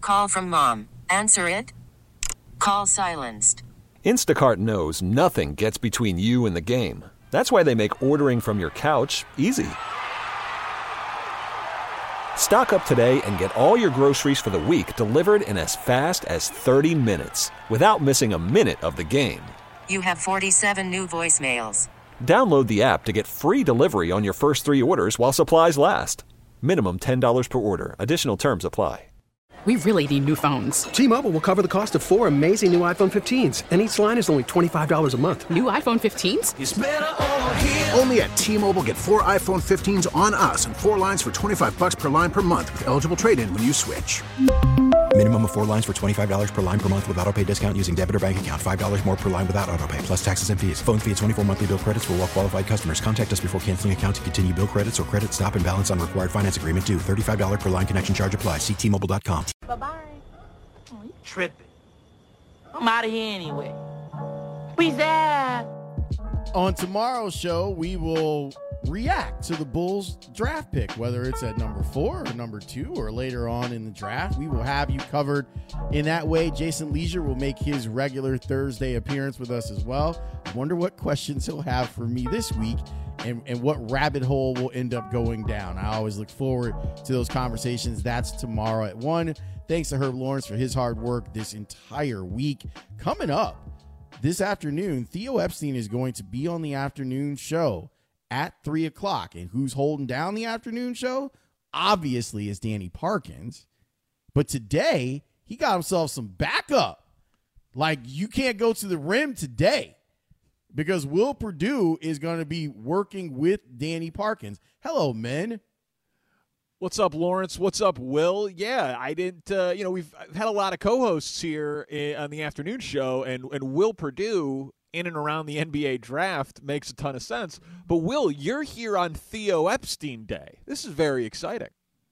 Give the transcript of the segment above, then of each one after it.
Call from mom. Answer it. Call silenced. Instacart knows nothing gets between you and the game. That's why they make ordering from your couch easy. Stock up today and get all your groceries for the week delivered in as fast as 30 minutes without missing a minute of the game. You have 47 new voicemails. Download the app to get free delivery on your first 3 orders while supplies last. Minimum $10 per order. Additional terms apply. We really need new phones. T-Mobile will cover the cost of 4 amazing new iPhone 15s, and each line is only $25 a month. New iPhone 15s? It's better over here. Only at T-Mobile, get 4 iPhone 15s on us and 4 lines for $25 per line per month with eligible trade-in when you switch. Minimum of 4 lines for $25 per line per month with autopay discount using debit or bank account. $5 more per line without autopay, plus taxes and fees. Phone fee at 24 monthly bill credits for well-qualified customers. Contact us before canceling account to continue bill credits or credit stop and balance on required finance agreement due. $35 per line connection charge applies. See T-Mobile.com. Bye-bye. Oh, you tripping. I'm out of here anyway. Peace out. On tomorrow's show, we will react to the Bulls draft pick, whether it's at number 4 or number 2 or later on in the draft. We will have you covered in that way. Jason Leisure will make his regular Thursday appearance with us as well. I wonder what questions he'll have for me this week and what rabbit hole will end up going down. I always look forward to those conversations. That's tomorrow at 1. Thanks to Herb Lawrence for his hard work this entire week. Coming up this afternoon, Theo Epstein is going to be on the afternoon show at 3 o'clock. And who's holding down the afternoon show? Obviously, is Danny Parkins. But today, he got himself some backup. Like, you can't go to the rim today because Will Perdue is going to be working with Danny Parkins. Hello, men. What's up, Lawrence? What's up, Will? Yeah, I didn't, we've had a lot of co-hosts here on the afternoon show, and Will Perdue in and around the NBA draft makes a ton of sense. But, Will, you're here on Theo Epstein Day. This is very exciting.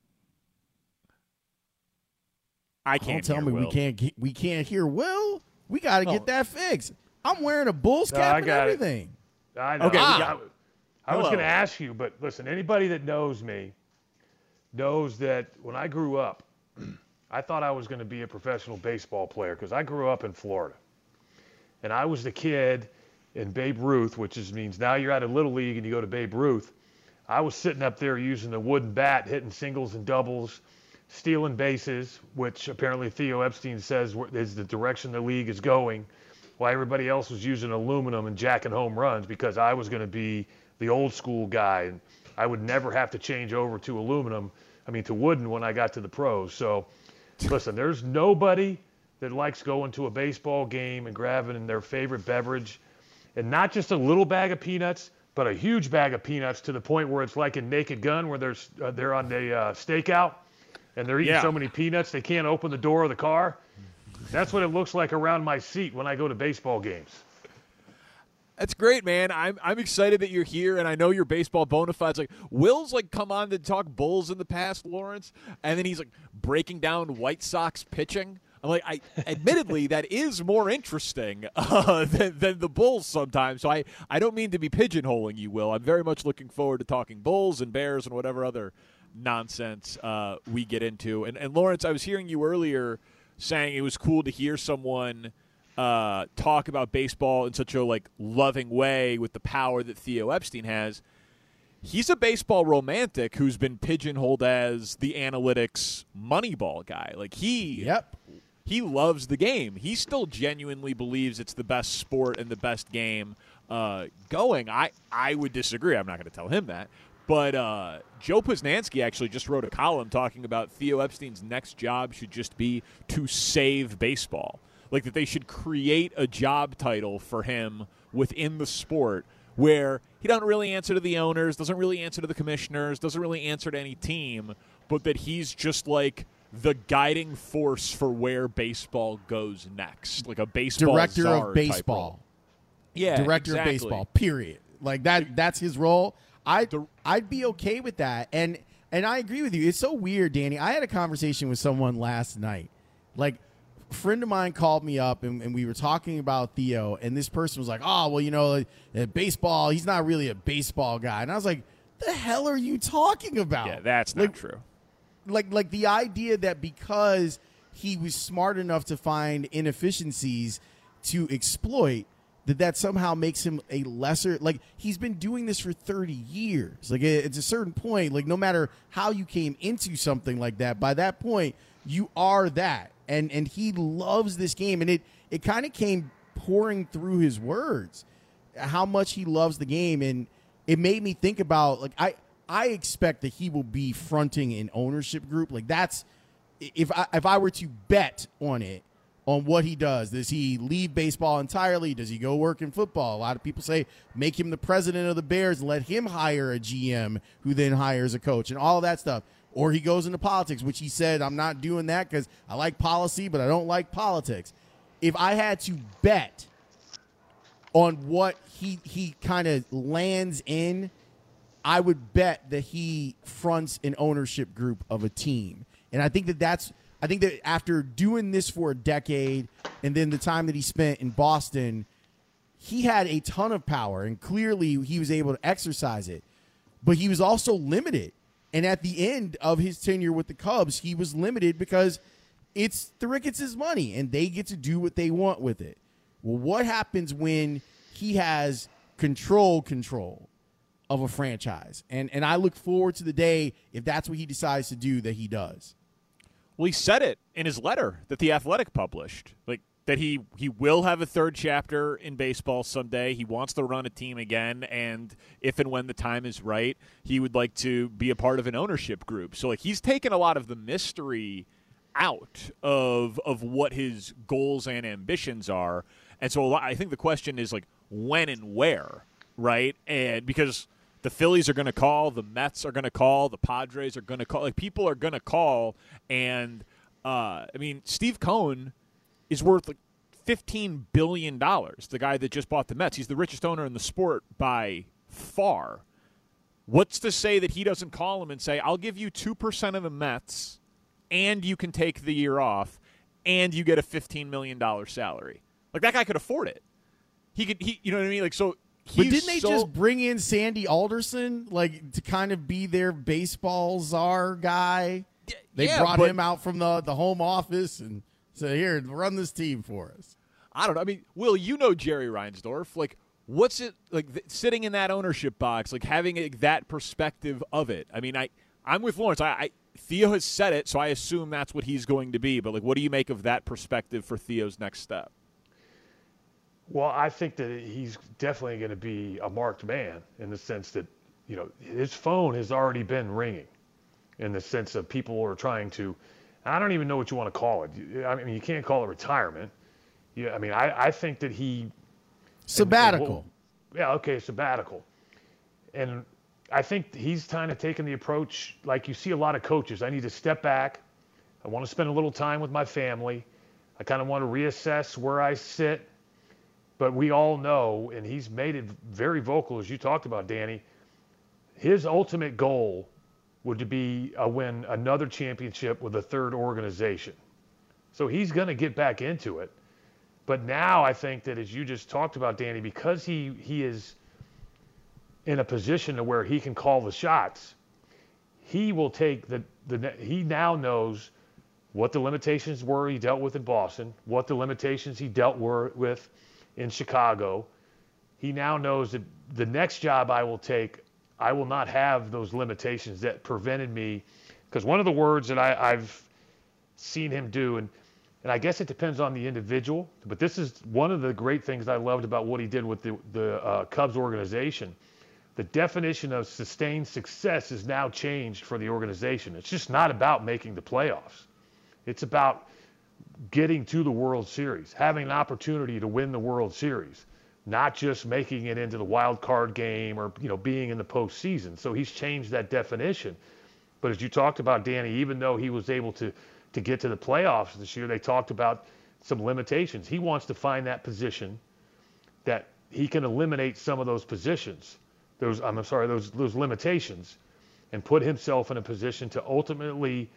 I can't Don't tell me Will. we can't hear Will. We got to get that fixed. I'm wearing a Bulls cap and everything. I know. Okay, I was going to ask you, but listen, anybody that knows me knows that when I grew up, I thought I was going to be a professional baseball player because I grew up in Florida. And I was the kid in Babe Ruth, which means now you're out of Little League and you go to Babe Ruth. I was sitting up there using a wooden bat, hitting singles and doubles, stealing bases, which apparently Theo Epstein says is the direction the league is going, while everybody else was using aluminum and jacking home runs because I was going to be the old school guy. And I would never have to change over to to wooden when I got to the pros. So, listen, there's nobody that likes going to a baseball game and grabbing their favorite beverage, and not just a little bag of peanuts, but a huge bag of peanuts to the point where it's like in Naked Gun where they're on the stakeout and they're eating so many peanuts they can't open the door of the car. That's what it looks like around my seat when I go to baseball games. That's great, man. I'm excited that you're here, and I know you're baseball bona fides. Like, Will's come on to talk Bulls in the past, Lawrence, and then he's breaking down White Sox pitching. I'm admittedly, that is more interesting than the Bulls sometimes. So I don't mean to be pigeonholing you, Will. I'm very much looking forward to talking Bulls and Bears and whatever other nonsense we get into. And Lawrence, I was hearing you earlier saying it was cool to hear someone talk about baseball in such a loving way with the power that Theo Epstein has. He's a baseball romantic who's been pigeonholed as the analytics Moneyball guy. He loves the game. He still genuinely believes it's the best sport and the best game going. I would disagree. I'm not going to tell him that. But Joe Posnanski actually just wrote a column talking about Theo Epstein's next job should just be to save baseball. That they should create a job title for him within the sport where he doesn't really answer to the owners, doesn't really answer to the commissioners, doesn't really answer to any team, but that he's just the guiding force for where baseball goes next, like a baseball director czar of baseball. type role. Yeah, director exactly. of baseball. Period. That's his role. I'd be okay with that, and I agree with you. It's so weird, Danny. I had a conversation with someone last night. A friend of mine called me up, and we were talking about Theo, and this person was like, "Oh, well, baseball. He's not really a baseball guy." And I was like, "The hell are you talking about?" Yeah, that's not true. Like the idea that because he was smart enough to find inefficiencies to exploit, that somehow makes him a lesser, like, he's been doing this for 30 years. Like, it's a certain point, like, no matter how you came into something like that, by that point, you are that. And he loves this game. And it kind of came pouring through his words, how much he loves the game. And it made me think about, like, I expect that he will be fronting an ownership group. Like, that's, if I were to bet on it, on what he does. Does he leave baseball entirely? Does he go work in football? A lot of people say make him the president of the Bears and let him hire a GM who then hires a coach and all of that stuff. Or he goes into politics, which he said, I'm not doing that because I like policy, but I don't like politics. If I had to bet on what he kind of lands in, I would bet that he fronts an ownership group of a team. And I think that after doing this for a decade and then the time that he spent in Boston, he had a ton of power, and clearly he was able to exercise it. But he was also limited. And at the end of his tenure with the Cubs, he was limited because it's the Ricketts' money, and they get to do what they want with it. Well, what happens when he has control of a franchise? And I look forward to the day, if that's what he decides to do, that he does. Well, he said it in his letter that The Athletic published, like that he will have a third chapter in baseball someday. He wants to run a team again, and if and when the time is right, he would like to be a part of an ownership group. So, like, he's taken a lot of the mystery out of what his goals and ambitions are. And so I think the question is, like, when and where, right? And because the Phillies are going to call, the Mets are going to call, the Padres are going to call. Like, people are going to call, and I mean, Steve Cohen is worth like $15 billion, the guy that just bought the Mets. He's the richest owner in the sport by far. What's to say that he doesn't call him and say, I'll give you 2% of the Mets, and you can take the year off, and you get a $15 million salary. Like, that guy could afford it. He you know what I mean? Like, so. But didn't they just bring in Sandy Alderson, like, to kind of be their baseball czar guy? They brought him out from the home office and said, here, run this team for us. I don't know. I mean, Will, you know Jerry Reinsdorf. Like, what's it like sitting in that ownership box, like having that perspective of it? I mean, I'm with Lawrence. Theo has said it, so I assume that's what he's going to be. But, like, what do you make of that perspective for Theo's next step? Well, I think that he's definitely going to be a marked man in the sense that, you know, his phone has already been ringing in the sense of people are trying to, I don't even know what you want to call it. I mean, you can't call it retirement. Yeah, I mean, I think that he... Sabbatical. Sabbatical. And I think he's kind of taken the approach, like you see a lot of coaches, I need to step back. I want to spend a little time with my family. I kind of want to reassess where I sit. But we all know, and he's made it very vocal, as you talked about, Danny, his ultimate goal would be win another championship with a third organization. So he's going to get back into it. But now I think that, as you just talked about, Danny, because he is in a position to where he can call the shots, he will take he now knows what the limitations were he dealt with in Boston, what the limitations he dealt with in Chicago. He now knows that the next job I will take, I will not have those limitations that prevented me. Because one of the words that I've seen him do, and I guess it depends on the individual, but this is one of the great things I loved about what he did with the Cubs organization. The definition of sustained success is now changed for the organization. It's just not about making the playoffs. It's about getting to the World Series, having an opportunity to win the World Series, not just making it into the wild card game or, you know, being in the postseason. So he's changed that definition. But as you talked about, Danny, even though he was able to get to the playoffs this year, they talked about some limitations. He wants to find that position that he can eliminate some of those positions, those limitations, and put himself in a position to ultimately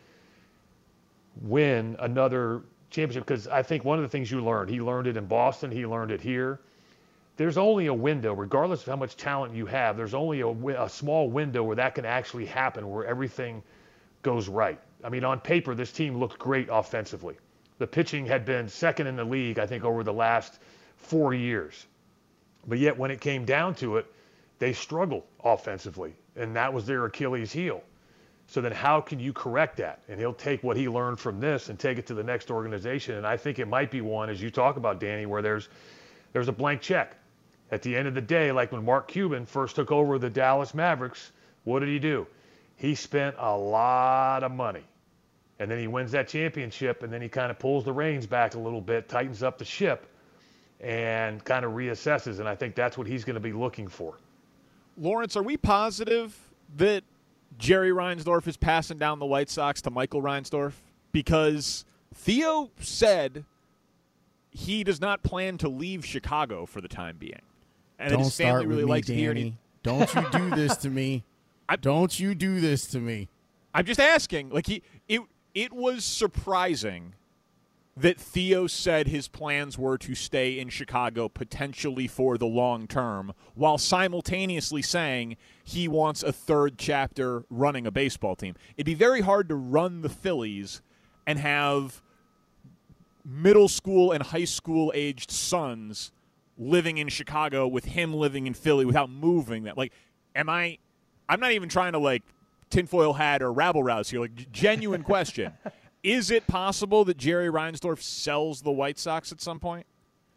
win another championship. Because I think one of the things he learned it in Boston, he learned it here. There's only a window, regardless of how much talent you have, there's only a small window where that can actually happen, where everything goes right. I mean, on paper, this team looked great offensively. The pitching had been second in the league, I think, over the last 4 years. But yet when it came down to it, they struggled offensively, and that was their Achilles heel. So then how can you correct that? And he'll take what he learned from this and take it to the next organization. And I think it might be one, as you talk about, Danny, where there's a blank check. At the end of the day, like when Mark Cuban first took over the Dallas Mavericks, what did he do? He spent a lot of money. And then he wins that championship, and then he kind of pulls the reins back a little bit, tightens up the ship, and kind of reassesses. And I think that's what he's going to be looking for. Lawrence, are we positive that Jerry Reinsdorf is passing down the White Sox to Michael Reinsdorf? Because Theo said he does not plan to leave Chicago for the time being. And Don't Stanley start really with me, likes to hear Danny. Don't you do this to me. Don't you do this to me. I'm just asking. Like it was surprising that Theo said his plans were to stay in Chicago potentially for the long term, while simultaneously saying he wants a third chapter running a baseball team. It'd be very hard to run the Phillies and have middle school and high school aged sons living in Chicago with him living in Philly without moving them. Like, I'm not even trying to like tinfoil hat or rabble rouse here. Like, genuine question. Is it possible that Jerry Reinsdorf sells the White Sox at some point?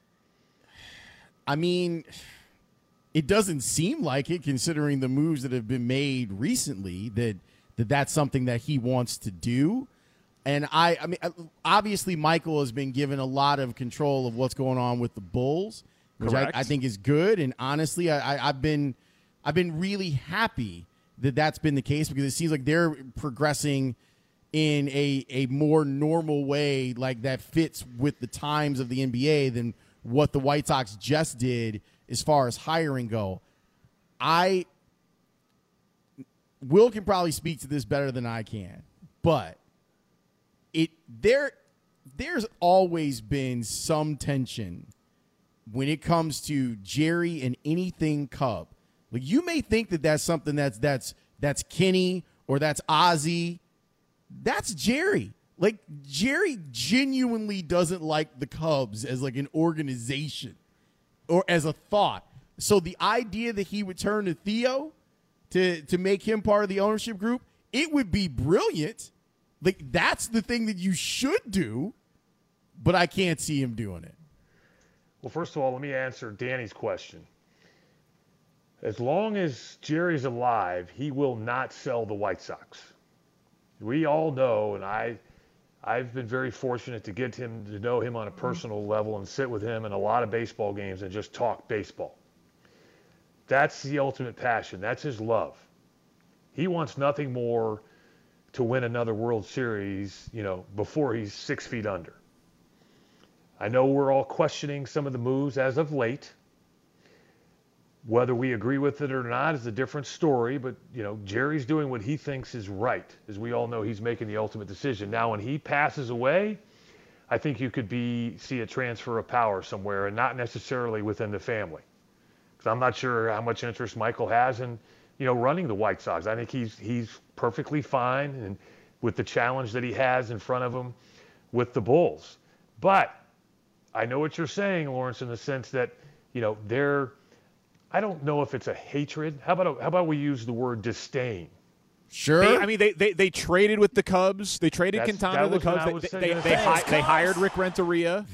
I mean, it doesn't seem like it, considering the moves that have been made recently, that's something that he wants to do. And I mean, obviously, Michael has been given a lot of control of what's going on with the Bulls, which I think is good. And honestly, I've been really happy that that's been the case, because it seems like they're progressing in a more normal way, like that fits with the times of the NBA than what the White Sox just did as far as hiring go. Will can probably speak to this better than I can, but there's always been some tension when it comes to Jerry and anything Cub. Like, you may think that that's something that's Kenny or that's Ozzy. That's Jerry. Like, Jerry genuinely doesn't like the Cubs as like an organization or as a thought. So the idea that he would turn to Theo to make him part of the ownership group, it would be brilliant. Like, that's the thing that you should do, but I can't see him doing it. Well, first of all, let me answer Danny's question. As long as Jerry's alive, he will not sell the White Sox. We all know, and I've been very fortunate to get him to know him on a personal level and sit with him in a lot of baseball games and just talk baseball. That's the ultimate passion. That's his love. He wants nothing more to win another World Series, before he's 6 feet under. I know we're all questioning some of the moves as of late. Whether we agree with it or not is a different story, but, Jerry's doing what he thinks is right. As we all know, he's making the ultimate decision. Now, when he passes away, I think you could see a transfer of power somewhere, and not necessarily within the family. Because I'm not sure how much interest Michael has in, running the White Sox. I think he's perfectly fine, and with the challenge that he has in front of him with the Bulls. But I know what you're saying, Lawrence, in the sense that, I don't know if it's a hatred. How about we use the word disdain? Sure. They traded with the Cubs. They traded Quintana to the Cubs. They hired Rick Renteria.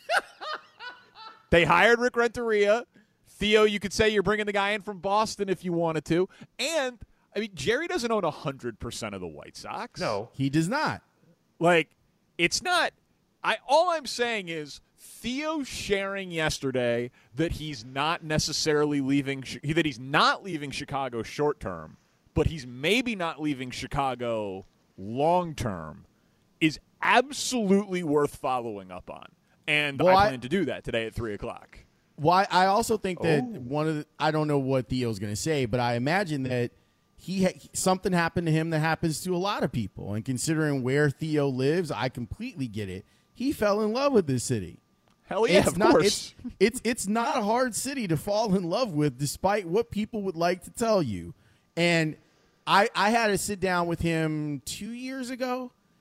They hired Rick Renteria. Theo, you could say you're bringing the guy in from Boston if you wanted to. And, Jerry doesn't own 100% of the White Sox. No. He does not. Like, it's not – all I'm saying is Theo sharing yesterday that he's not necessarily leaving – that he's not leaving Chicago short term, but he's maybe not leaving Chicago long term is absolutely worth following up on. And I plan to do that today at 3 o'clock. Well, I also think that I don't know what Theo's going to say, but I imagine that something happened to him that happens to a lot of people. And considering where Theo lives, I completely get it. He fell in love with this city. Hell yeah, of course. It's not a hard city to fall in love with, despite what people would like to tell you. And I had to sit down with him 2 years ago,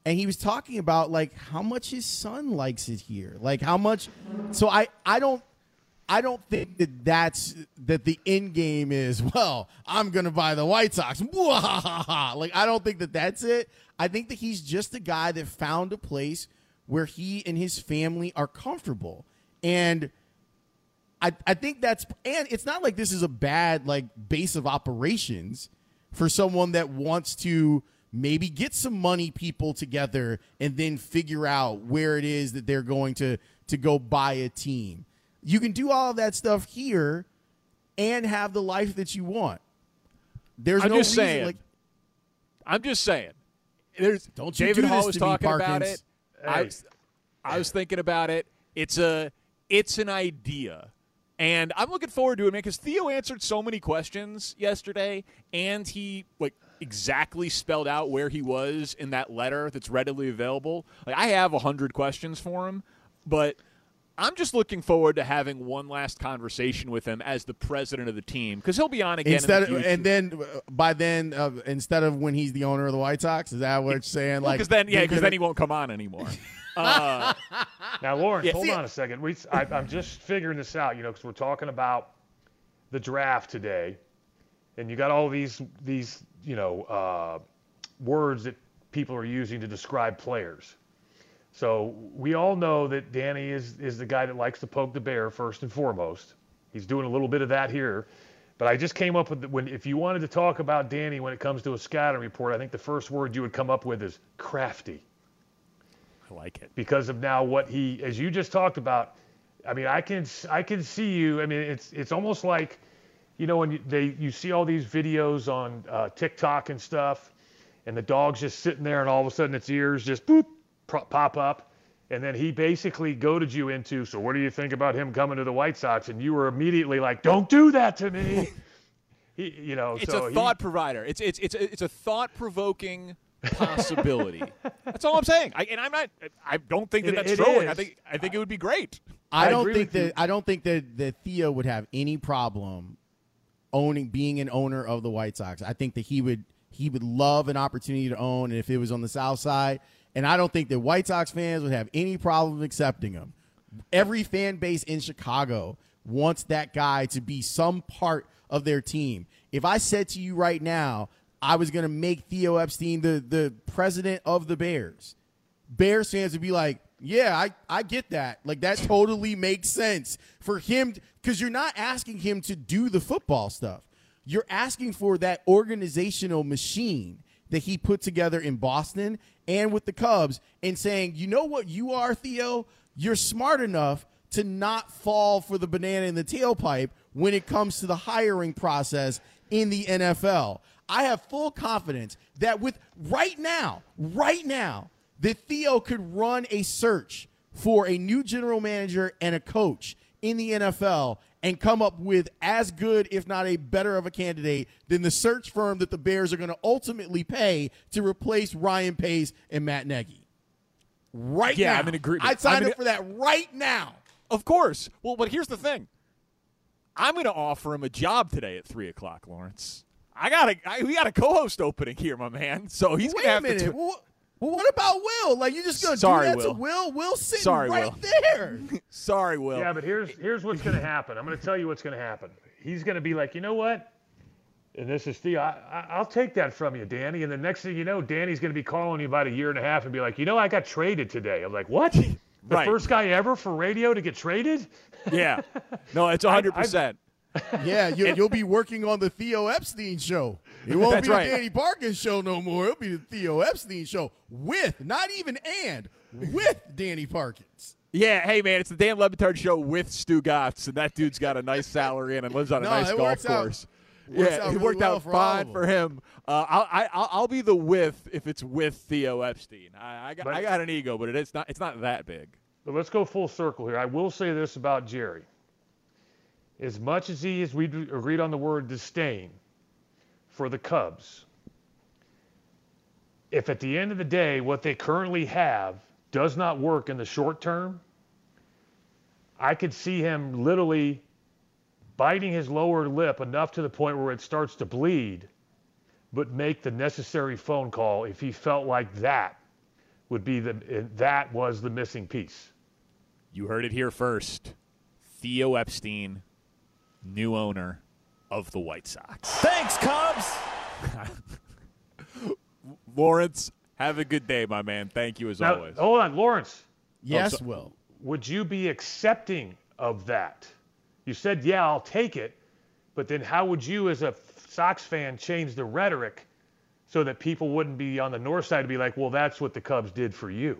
and he was talking about like how much his son likes it here, like how much. So I don't think that the end game is, well, I'm gonna buy the White Sox. Like I don't think that that's it. I think that he's just a guy that found a place where he and his family are comfortable, and I think that's, and it's not like this is a bad like base of operations for someone that wants to maybe get some money people together and then figure out where it is that they're going to go buy a team. You can do all of that stuff here and have the life that you want. There's no reason. Saying. I'm just saying. Don't David do Hall this was to talking me, about it. Hey. I was thinking about it. It's an idea. And I'm looking forward to it, man, because Theo answered so many questions yesterday, and he exactly spelled out where he was in that letter that's readily available. Like I have 100 questions for him, but I'm just looking forward to having one last conversation with him as the president of the team, because he'll be on again. By then, instead of when he's the owner of the White Sox, is that what you're saying? Because then he won't come on anymore. Now, Lawrence, hold on a second. I'm just figuring this out, because we're talking about the draft today, and you got all these words that people are using to describe players. So we all know that Danny is the guy that likes to poke the bear first and foremost. He's doing a little bit of that here. But I just came up with if you wanted to talk about Danny when it comes to a scouting report, I think the first word you would come up with is crafty. I like it. Because of now what he, as you just talked about, I mean, I can see you. I mean, it's almost like, when you see all these videos on TikTok and stuff, and the dog's just sitting there, and all of a sudden its ears just boop, pop up, and then he basically goaded you into, so what do you think about him coming to the White Sox? And you were immediately like, don't do that to me. It's a thought provider. It's a thought-provoking possibility. That's all I'm saying. I don't think that's trolling. I think it would be great. I don't think that Theo would have any problem being an owner of the White Sox. I think that he would love an opportunity to own, and if it was on the South Side. And I don't think that White Sox fans would have any problem accepting him. Every fan base in Chicago wants that guy to be some part of their team. If I said to you right now, I was going to make Theo Epstein the president of the Bears, Bears fans would be like, yeah, I get that. Like, that totally makes sense for him, because you're not asking him to do the football stuff. You're asking for that organizational machine that he put together in Boston and with the Cubs, and saying, you know what you are, Theo? You're smart enough to not fall for the banana in the tailpipe when it comes to the hiring process in the NFL. I have full confidence that right now, that Theo could run a search for a new general manager and a coach in the NFL and come up with as good, if not a better of a candidate than the search firm that the Bears are going to ultimately pay to replace Ryan Pace and Matt Nagy. Now. I'm in agreement. I'd sign up for that right now. Of course. Well, but here's the thing. I'm going to offer him a job today at 3 o'clock, Lawrence. We got a co-host opening here, my man. So he's going to have to. Well, what about Will? Like, you're just going to do that to Will? Will's sitting right there. Sorry, Will. Yeah, but here's what's going to happen. I'm going to tell you what's going to happen. He's going to be like, you know what? And this is Theo. I'll take that from you, Danny. And the next thing you know, Danny's going to be calling you about a year and a half and be like, I got traded today. I'm like, what? The first guy ever for radio to get traded? Yeah. No, it's 100%. Yeah, you'll be working on the Theo Epstein show. It won't be the Danny Parkins show no more. It'll be the Theo Epstein show with Danny Parkins. Yeah, hey, man, it's the Dan Le Batard show with Stu Gotts, and that dude's got a nice salary and lives on a nice golf course. It worked out fine for him. I'll be the with if it's with Theo Epstein. I got an ego, but it's not that big. But let's go full circle here. I will say this about Jerry. As much as we agreed on the word disdain for the Cubs, if at the end of the day what they currently have does not work in the short term, I could see him literally biting his lower lip enough to the point where it starts to bleed, but make the necessary phone call if he felt like that that was the missing piece. You heard it here first. Theo Epstein, new owner of the White Sox. Thanks, Cubs. Lawrence, have a good day, my man. Thank you as always. Hold on, Lawrence. Yes, Will. Would you be accepting of that? You said, yeah, I'll take it, but then how would you as a Sox fan change the rhetoric so that people wouldn't be on the north side to be like, well, that's what the Cubs did for you?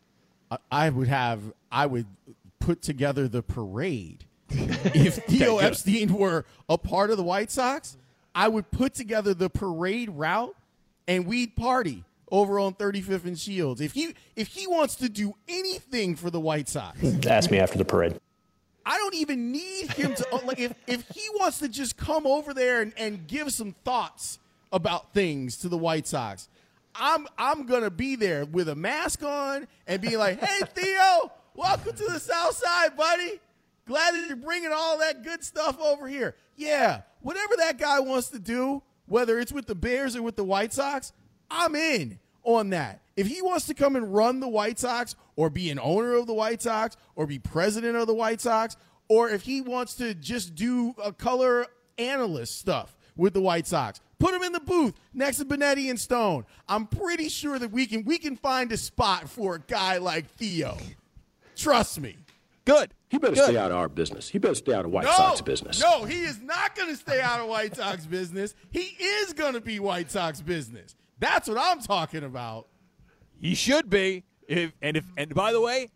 I would put together the parade. If Theo Epstein were a part of the White Sox, I would put together the parade route and we'd party over on 35th and Shields. If he wants to do anything for the White Sox, ask me after the parade. I don't even need him to like if he wants to just come over there and give some thoughts about things to the White Sox. I'm gonna be there with a mask on and be like, "Hey Theo, welcome to the South Side, buddy. Glad that you're bringing all that good stuff over here." Yeah, whatever that guy wants to do, whether it's with the Bears or with the White Sox, I'm in on that. If he wants to come and run the White Sox or be an owner of the White Sox or be president of the White Sox, or if he wants to just do a color analyst stuff with the White Sox, put him in the booth next to Benetti and Stone. I'm pretty sure that we can find a spot for a guy like Theo. Trust me. Good. He better stay out of our business. He better stay out of White Sox business. No, he is not going to stay out of White Sox business. He is going to be White Sox business. That's what I'm talking about. He should be. And by the way,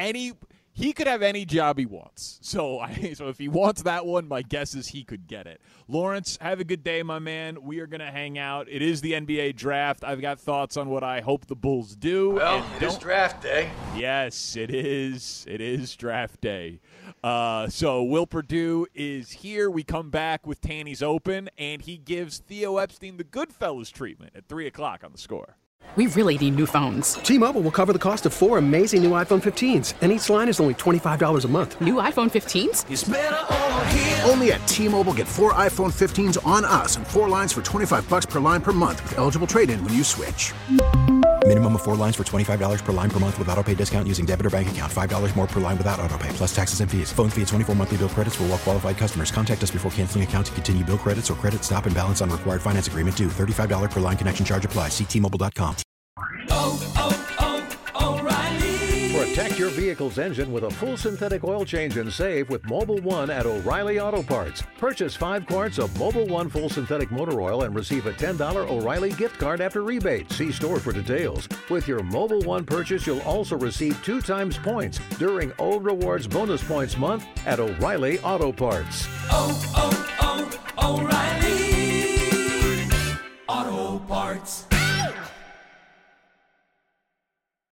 he could have any job he wants. So if he wants that one, my guess is he could get it. Lawrence, have a good day, my man. We are going to hang out. It is the NBA draft. I've got thoughts on what I hope the Bulls do. Well, it is draft day. Yes, it is. It is draft day. So Will Perdue is here. We come back with Tanny's Open, and he gives Theo Epstein the Goodfellas treatment at 3 o'clock on The Score. We really need new phones. T-Mobile will cover the cost of 4 amazing new iPhone 15s, and each line is only $25 a month. New iPhone 15s? It's better over here. Only at T-Mobile, get 4 iPhone 15s on us and 4 lines for $25 per line per month with eligible trade-in when you switch. Minimum of 4 lines for $25 per line per month with autopay discount using debit or bank account. $5 more per line without autopay, plus taxes and fees. Phone fee at 24 monthly bill credits for well-qualified customers. Contact us before canceling account to continue bill credits or credit stop and balance on required finance agreement due. $35 per line connection charge applies. See T-Mobile.com. O'Reilly. Protect your vehicle's engine with a full synthetic oil change and save with Mobil 1 at O'Reilly Auto Parts. Purchase 5 quarts of Mobil 1 full synthetic motor oil and receive a $10 O'Reilly gift card after rebate. See store for details. With your Mobil 1 purchase, you'll also receive 2 times points during O Rewards Bonus Points Month at O'Reilly Auto Parts. O'Reilly Auto Parts.